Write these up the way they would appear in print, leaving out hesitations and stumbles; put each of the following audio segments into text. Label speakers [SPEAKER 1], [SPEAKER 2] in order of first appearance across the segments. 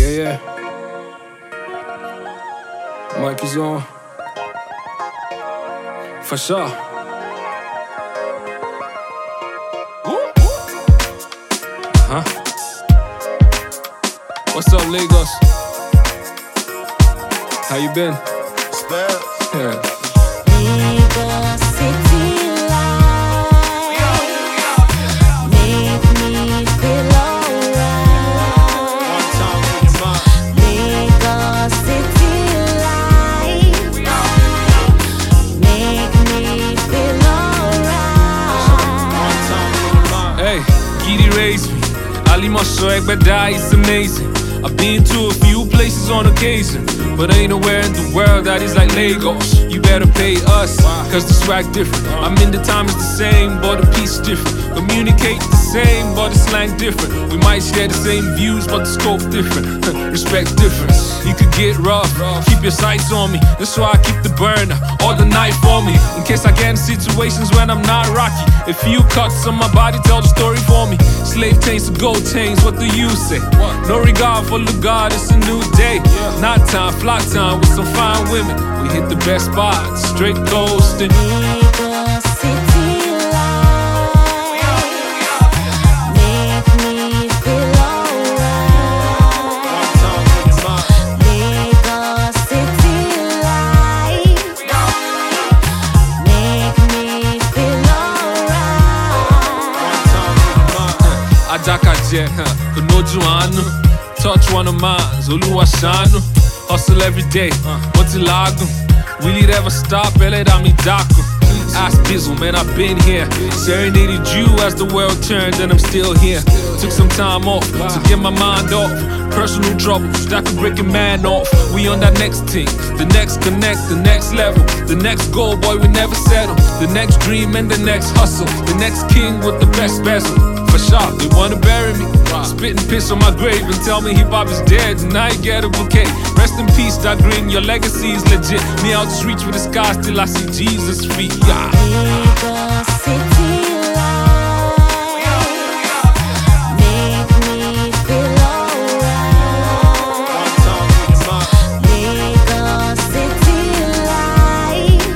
[SPEAKER 1] Yeah. Mic is on. For sure. Huh? What's up, Lagos? How you been?
[SPEAKER 2] Spell.
[SPEAKER 1] Yeah.
[SPEAKER 3] Lagos City life make me feel alright. Lagos City life make me feel alright.
[SPEAKER 1] Hey, Giddy raised me. Ali Moshoek Badai, it's amazing. I've been to a few places on occasion, but ain't nowhere in the world that is like Lagos. You better pay us, cause the swag different. I mean the time is the same, but the piece is different. Communicate the same, but the slang different. We might share the same views, but the scope's different. Respect difference. You could get rough, keep your sights on me. That's why I keep the burner all the night for me, in case I get in situations when I'm not rocky. A few cuts on my body tell the story for me. Slave chains to gold chains, what do you say? No regard for the God, it's a new day. Night time, fly time with some fine women. We hit the best spots, straight coasting.
[SPEAKER 3] Lagos City life make me feel alright. Lagos City life make me feel alright.
[SPEAKER 1] Adakaje, Konoju Anu. Touch one of mine, Oluwa Shanu. Hustle every day, what's it lagu? Will it ever stop? Eledami Daku. Ask Bizzle, man, I've been here. Serenaded you as the world turned, and I'm still here. Took some time off to get my mind off personal troubles that could break a man off. We on that next thing, the next connect, the next level, the next goal, boy, we never settle. The next dream and the next hustle, the next king with the best bezel. For sure, they wanna bury me, spitting piss on my grave and tell me hip-hop is dead and I get a bouquet. Rest in peace, that green, your legacy is legit. Me out to reach for the sky, still I see Jesus' feet. Yeah.
[SPEAKER 3] Lagos City life make me feel alright. Lagos City life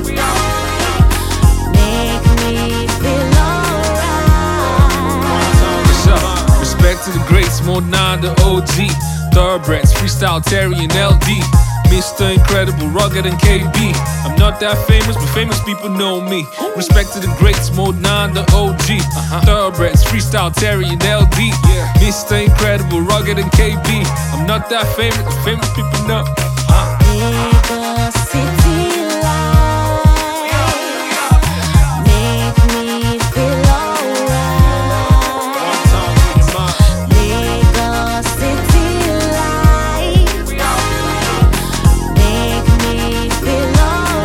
[SPEAKER 3] make me feel alright.
[SPEAKER 1] Respect to the greats, more 9 the OG. Thoroughbreds, freestyle Terry and LD. Mr. Incredible, rugged and KB. I'm not that famous, but famous people know me. Respect to the greats, Mode 9 the OG. Thoroughbreds, freestyle Terry and LD. Mr. Incredible, rugged and KB. I'm not that famous, but famous people know.
[SPEAKER 3] Lagos City life make me feel alright. Lagos City life make me feel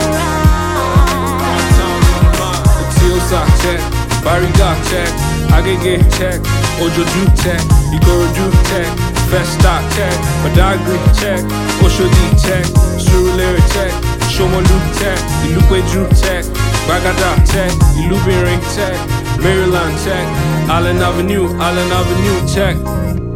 [SPEAKER 3] alright.
[SPEAKER 1] Tilsa check, Bariga check, Agege check, Ojoju check, Ikorodu check, Festa check, Badagry check, Oshodi check, Surulere check, Shomolu check, Ilupeju check, Bagada check, Ilubiring check, Maryland check, Allen Avenue check.